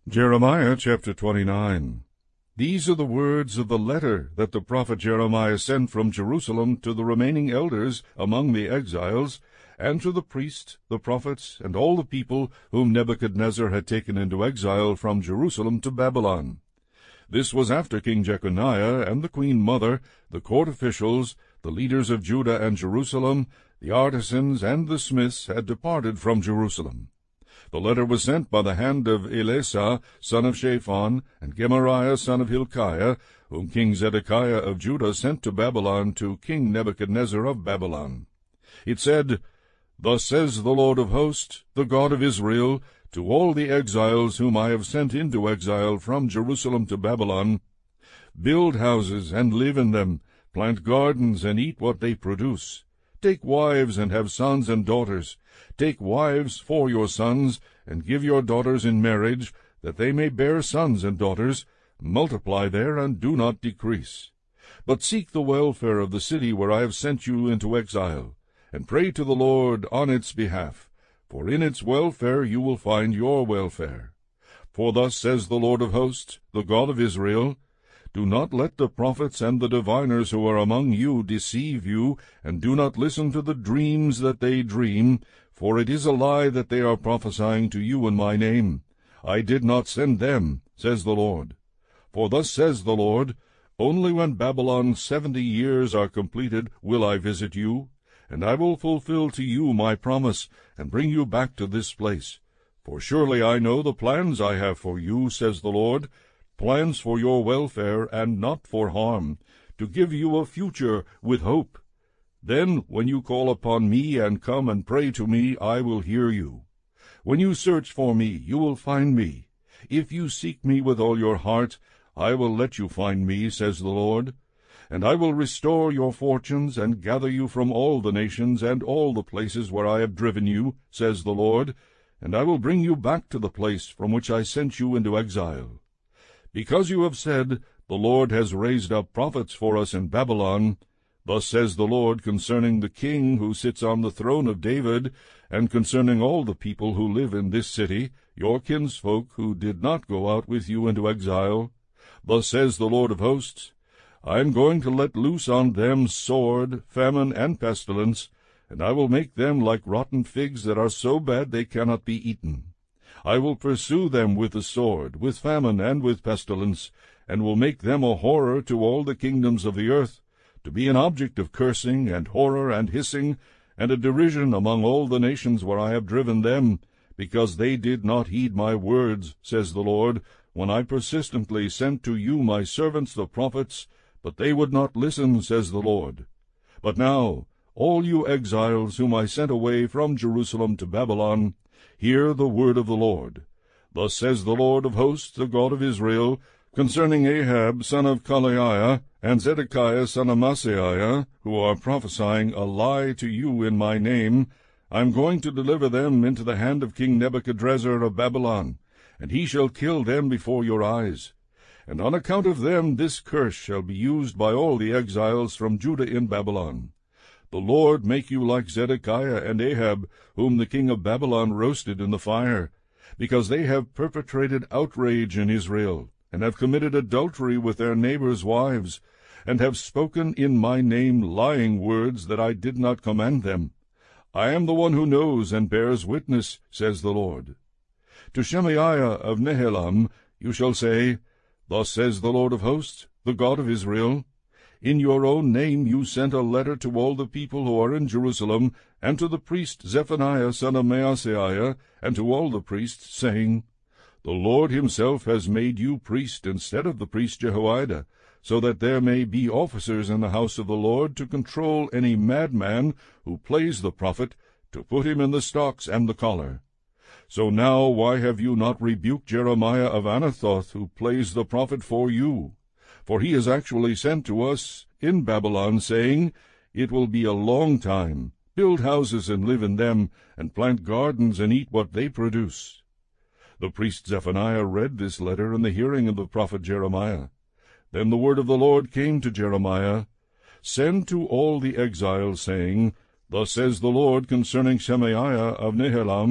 Jeremiah chapter 29. These are the words of the letter that the prophet Jeremiah sent from Jerusalem to the remaining elders among the exiles, and to the priests, the prophets, and all the people whom Nebuchadnezzar had taken into exile from Jerusalem to Babylon. This was after King Jeconiah and the queen mother, the court officials, the leaders of Judah and Jerusalem, the artisans, and the smiths had departed from Jerusalem. The letter was sent by the hand of Elasah, son of Shaphan, and Gemariah, son of Hilkiah, whom King Zedekiah of Judah sent to Babylon to King Nebuchadnezzar of Babylon. It said, Thus says the Lord of hosts, the God of Israel, to all the exiles whom I have sent into exile from Jerusalem to Babylon, Build houses and live in them, plant gardens and eat what they produce. Take wives and have sons and daughters. Take wives for your sons, and give your daughters in marriage, that they may bear sons and daughters. Multiply there, and do not decrease. But seek the welfare of the city where I have sent you into exile, and pray to the Lord on its behalf, for in its welfare you will find your welfare. For thus says the Lord of hosts, the God of Israel, Do not let the prophets and the diviners who are among you deceive you, and do not listen to the dreams that they dream, for it is a lie that they are prophesying to you in my name. I did not send them, says the Lord. For thus says the Lord, Only when Babylon's 70 years are completed will I visit you, and I will fulfill to you my promise, and bring you back to this place. For surely I know the plans I have for you, says the Lord, plans for your welfare and not for harm, to give you a future with hope. Then, when you call upon me and come and pray to me, I will hear you. When you search for me, you will find me. If you seek me with all your heart, I will let you find me, says the Lord. And I will restore your fortunes, and gather you from all the nations and all the places where I have driven you, says the Lord, and I will bring you back to the place from which I sent you into exile. Because you have said, The Lord has raised up prophets for us in Babylon, thus says the Lord concerning the king who sits on the throne of David, and concerning all the people who live in this city, your kinsfolk who did not go out with you into exile. Thus says the Lord of hosts, I am going to let loose on them sword, famine, and pestilence, and I will make them like rotten figs that are so bad they cannot be eaten. I will pursue them with the sword, with famine, and with pestilence, and will make them a horror to all the kingdoms of the earth, to be an object of cursing, and horror, and hissing, and a derision among all the nations where I have driven them, because they did not heed my words, says the Lord, when I persistently sent to you my servants the prophets, but they would not listen, says the Lord. But now, all you exiles whom I sent away from Jerusalem to Babylon, hear the word of the Lord. Thus says the Lord of hosts, the God of Israel, concerning Ahab son of Kolaiah, and Zedekiah son of Maaseiah, who are prophesying a lie to you in my name, I am going to deliver them into the hand of King Nebuchadnezzar of Babylon, and he shall kill them before your eyes. And on account of them this curse shall be used by all the exiles from Judah in Babylon. The Lord make you like Zedekiah and Ahab, whom the king of Babylon roasted in the fire, because they have perpetrated outrage in Israel, and have committed adultery with their neighbors' wives, and have spoken in my name lying words that I did not command them. I am the one who knows and bears witness, says the Lord. To Shemaiah of Nehelam you shall say, Thus says the Lord of hosts, the God of Israel, In your own name you sent a letter to all the people who are in Jerusalem, and to the priest Zephaniah son of Maaseiah, and to all the priests, saying, The Lord himself has made you priest instead of the priest Jehoiada, so that there may be officers in the house of the Lord to control any madman who plays the prophet, to put him in the stocks and the collar. So now why have you not rebuked Jeremiah of Anathoth, who plays the prophet for you? For he is actually sent to us in Babylon, saying, It will be a long time. Build houses and live in them, and plant gardens and eat what they produce. The priest Zephaniah read this letter in the hearing of the prophet Jeremiah. Then the word of the Lord came to Jeremiah, Send to all the exiles, saying, Thus says the Lord concerning Shemaiah of Nehelam,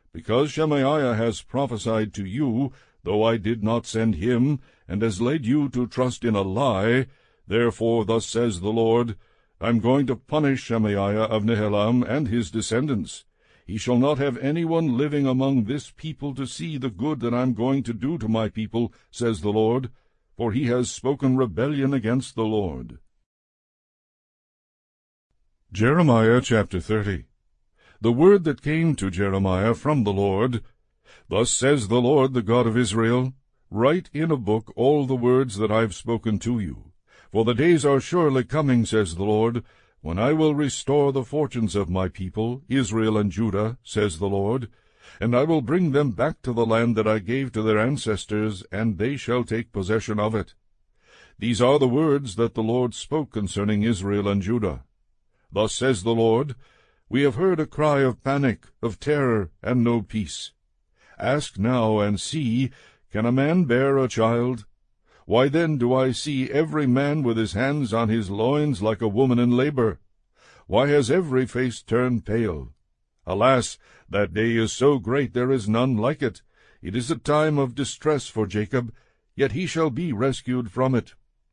because Shemaiah has prophesied to you, though I did not send him, and has led you to trust in a lie, therefore thus says the Lord, I am going to punish Shemaiah of Nehelam and his descendants. He shall not have anyone living among this people to see the good that I am going to do to my people, says the Lord, for he has spoken rebellion against the Lord. Jeremiah chapter 30. The word that came to Jeremiah from the Lord. Thus says the Lord, the God of Israel, Write in a book all the words that I have spoken to you. For the days are surely coming, says the Lord, when I will restore the fortunes of my people, Israel and Judah, says the Lord, and I will bring them back to the land that I gave to their ancestors, and they shall take possession of it. These are the words that the Lord spoke concerning Israel and Judah. Thus says the Lord, We have heard a cry of panic, of terror, and no peace. Ask now and see, can a man bear a child? Why then do I see every man with his hands on his loins like a woman in labor? Why has every face turned pale? Alas, that day is so great there is none like it. It is a time of distress for Jacob, yet he shall be rescued from it.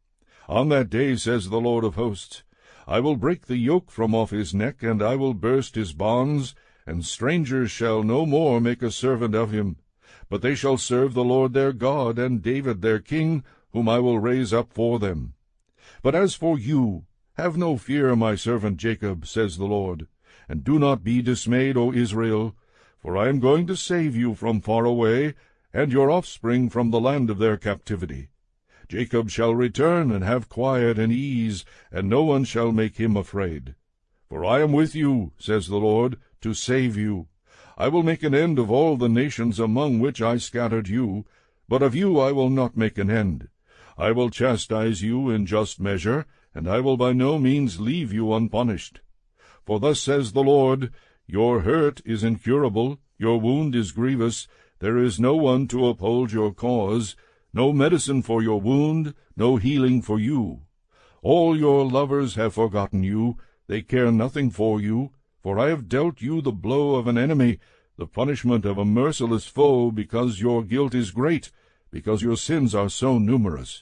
On that day, says the Lord of hosts, I will break the yoke from off his neck, and I will burst his bonds, and strangers shall no more make a servant of him. But they shall serve the Lord their God, and David their king, whom I will raise up for them. But as for you, have no fear, my servant Jacob, says the Lord, and do not be dismayed, O Israel, for I am going to save you from far away, and your offspring from the land of their captivity. Jacob shall return and have quiet and ease, and no one shall make him afraid. For I am with you, says the Lord, to save you. I will make an end of all the nations among which I scattered you, but of you I will not make an end. I will chastise you in just measure, and I will by no means leave you unpunished. For thus says the Lord, Your hurt is incurable, your wound is grievous, there is no one to uphold your cause, no medicine for your wound, no healing for you. All your lovers have forgotten you, they care nothing for you, for I have dealt you the blow of an enemy, the punishment of a merciless foe, because your guilt is great, because your sins are so numerous.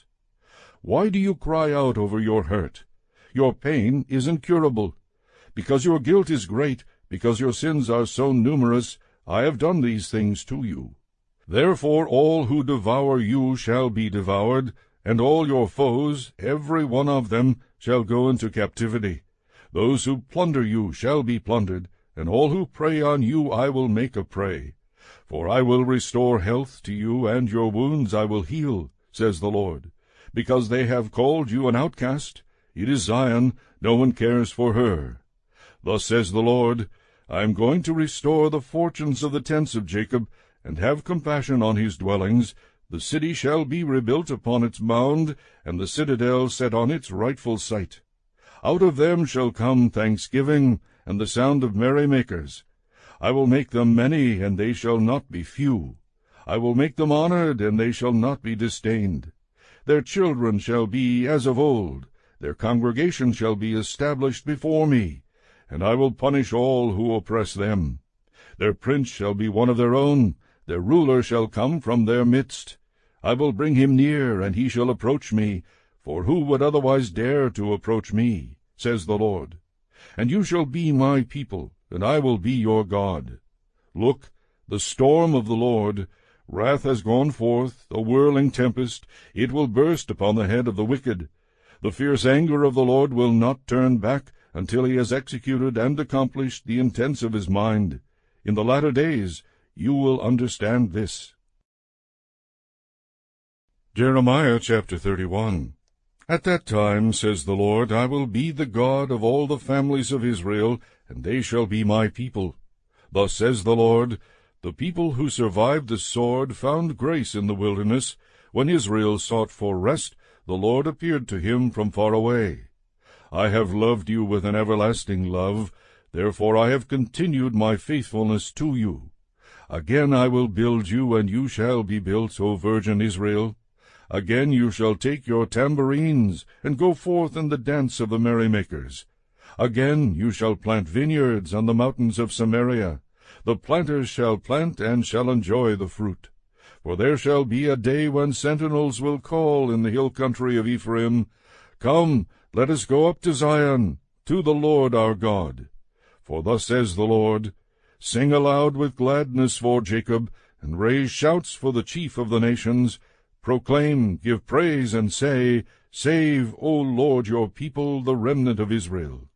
Why do you cry out over your hurt? Your pain is incurable. Because your guilt is great, because your sins are so numerous, I have done these things to you. Therefore all who devour you shall be devoured, and all your foes, every one of them, shall go into captivity. Those who plunder you shall be plundered, and all who prey on you I will make a prey. For I will restore health to you, and your wounds I will heal, says the Lord. Because they have called you an outcast, it is Zion, no one cares for her. Thus says the Lord, I am going to restore the fortunes of the tents of Jacob, and have compassion on his dwellings. The city shall be rebuilt upon its mound, and the citadel set on its rightful site. Out of them shall come thanksgiving, and the sound of merrymakers. I will make them many, and they shall not be few. I will make them honored, and they shall not be disdained. Their children shall be as of old, their congregation shall be established before me, and I will punish all who oppress them. Their prince shall be one of their own, their ruler shall come from their midst. I will bring him near, and he shall approach me, for who would otherwise dare to approach me, says the Lord. And you shall be my people, and I will be your God. Look, the storm of the Lord, wrath has gone forth, a whirling tempest, it will burst upon the head of the wicked. The fierce anger of the Lord will not turn back until he has executed and accomplished the intents of his mind. In the latter days you will understand this. Jeremiah chapter 31. At that time, says the Lord, I will be the God of all the families of Israel, and they shall be my people. Thus says the Lord, the people who survived the sword found grace in the wilderness. When Israel sought for rest, the Lord appeared to him from far away. I have loved you with an everlasting love, therefore I have continued my faithfulness to you. Again I will build you, and you shall be built, O virgin Israel. Again you shall take your tambourines, and go forth in the dance of the merrymakers. Again you shall plant vineyards on the mountains of Samaria, The planters shall plant and shall enjoy the fruit. For there shall be a day when sentinels will call in the hill country of Ephraim, Come, let us go up to Zion, to the Lord our God. For thus says the Lord, Sing aloud with gladness for Jacob, and raise shouts for the chief of the nations. Proclaim, give praise, and say, Save, O Lord, your people, the remnant of Israel.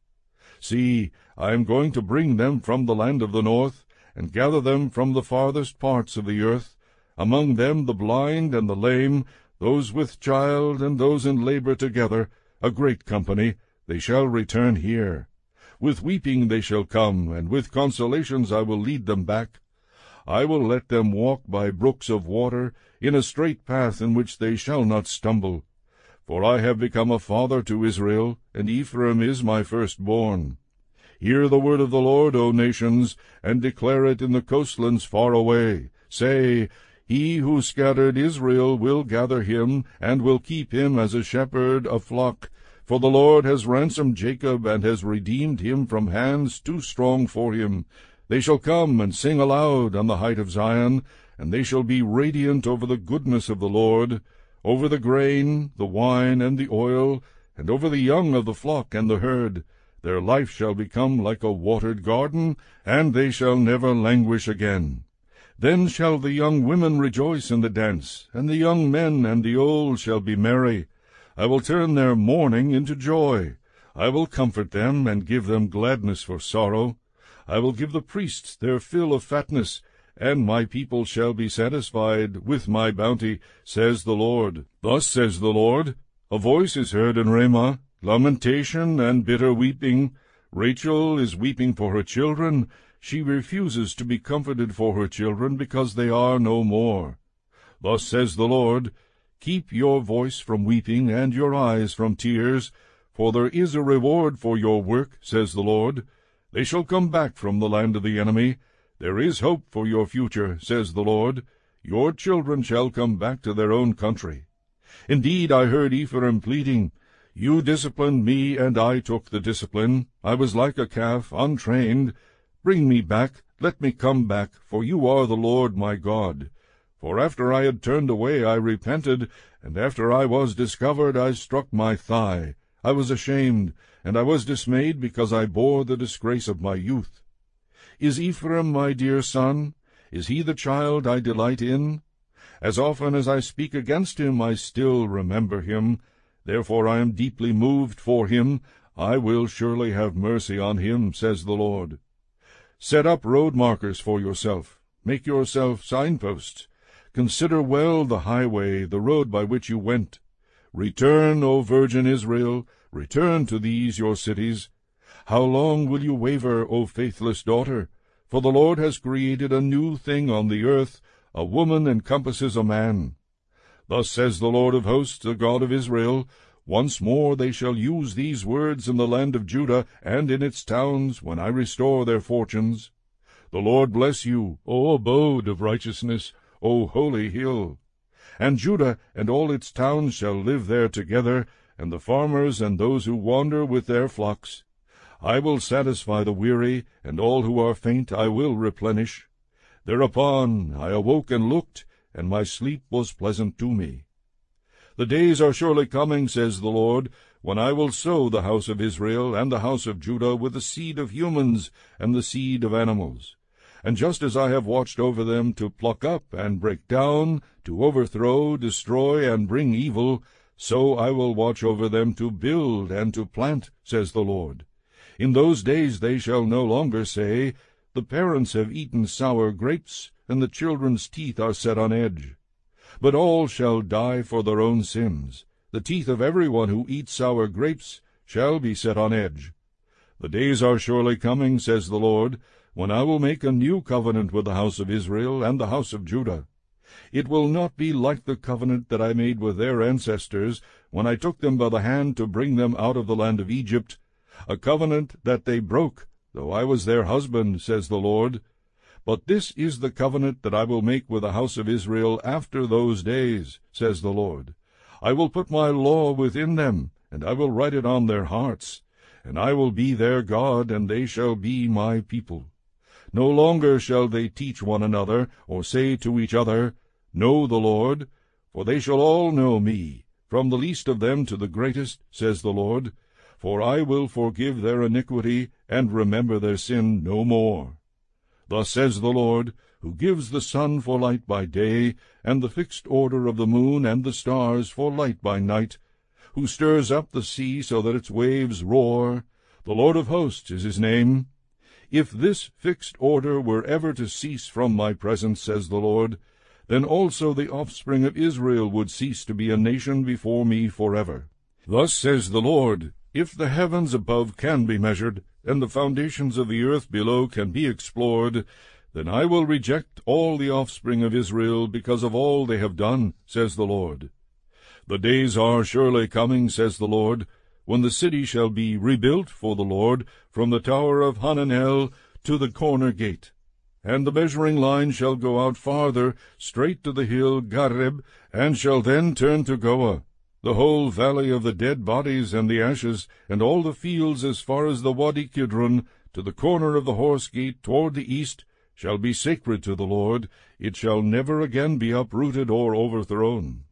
See, I am going to bring them from the land of the north, and gather them from the farthest parts of the earth, among them the blind and the lame, those with child and those in labor together, a great company. They shall return here. With weeping they shall come, and with consolations I will lead them back. I will let them walk by brooks of water, in a straight path in which they shall not stumble. For I have become a father to Israel, and Ephraim is my firstborn. Hear the word of the Lord, O nations, and declare it in the coastlands far away. Say, He who scattered Israel will gather him, and will keep him as a shepherd a flock. For the Lord has ransomed Jacob, and has redeemed him from hands too strong for him. They shall come and sing aloud on the height of Zion, and they shall be radiant over the goodness of the Lord, over the grain, the wine, and the oil, and over the young of the flock and the herd. Their life shall become like a watered garden, and they shall never languish again. Then shall the young women rejoice in the dance, and the young men and the old shall be merry. I will turn their mourning into joy. I will comfort them, and give them gladness for sorrow. I will give the priests their fill of fatness, and my people shall be satisfied with my bounty, says the Lord. Thus says the Lord, A voice is heard in Ramah, lamentation and bitter weeping. Rachel is weeping for her children. She refuses to be comforted for her children, because they are no more. Thus says the Lord, Keep your voice from weeping, and your eyes from tears, for there is a reward for your work, says the Lord. They shall come back from the land of the enemy. There is hope for your future, says the Lord. Your children shall come back to their own country. Indeed, I heard Ephraim pleading, You disciplined me, and I took the discipline. I was like a calf, untrained. Bring me back, let me come back, for you are the Lord my God. For after I had turned away I repented, and after I was discovered I struck my thigh. I was ashamed, and I was dismayed, because I bore the disgrace of my youth. Is Ephraim my dear son? Is he the child I delight in? As often as I speak against him, I still remember him. Therefore I am deeply moved for him. I will surely have mercy on him, says the Lord. Set up road markers for yourself. Make yourself signposts. Consider well the highway, the road by which you went. Return, O virgin Israel, return to these your cities. How long will you waver, O faithless daughter? For the Lord has created a new thing on the earth. A woman encompasses a man. Thus says the Lord of hosts, the God of Israel, Once more they shall use these words in the land of Judah and in its towns, when I restore their fortunes. The Lord bless you, O abode of righteousness, O holy hill. And Judah and all its towns shall live there together, and the farmers and those who wander with their flocks. I will satisfy the weary, and all who are faint I will replenish. Thereupon I awoke and looked, and my sleep was pleasant to me. The days are surely coming, says the Lord, when I will sow the house of Israel and the house of Judah with the seed of humans and the seed of animals. And just as I have watched over them to pluck up and break down, to overthrow, destroy, and bring evil, so I will watch over them to build and to plant, says the Lord. In those days they shall no longer say, The parents have eaten sour grapes, and the children's teeth are set on edge. But all shall die for their own sins. The teeth of every one who eats sour grapes shall be set on edge. The days are surely coming, says the Lord, when I will make a new covenant with the house of Israel and the house of Judah. It will not be like the covenant that I made with their ancestors, when I took them by the hand to bring them out of the land of Egypt, a covenant that they broke, though I was their husband, says the Lord. But this is the covenant that I will make with the house of Israel after those days, says the Lord. I will put my law within them, and I will write it on their hearts, and I will be their God, and they shall be my people. No longer shall they teach one another, or say to each other, Know the Lord, for they shall all know me, from the least of them to the greatest, says the Lord. For I will forgive their iniquity, and remember their sin no more. Thus says the Lord, who gives the sun for light by day, and the fixed order of the moon and the stars for light by night, who stirs up the sea so that its waves roar. The Lord of hosts is his name. If this fixed order were ever to cease from my presence, says the Lord, then also the offspring of Israel would cease to be a nation before me forever. Thus says the Lord, if the heavens above can be measured, and the foundations of the earth below can be explored, then I will reject all the offspring of Israel because of all they have done, says the Lord. The days are surely coming, says the Lord, when the city shall be rebuilt for the Lord, from the tower of Hananel to the corner gate. And the measuring line shall go out farther, straight to the hill Gareb, and shall then turn to Goah. The whole valley of the dead bodies and the ashes, and all the fields as far as the Wadi Kidron, to the corner of the horse gate toward the east, shall be sacred to the Lord. It shall never again be uprooted or overthrown.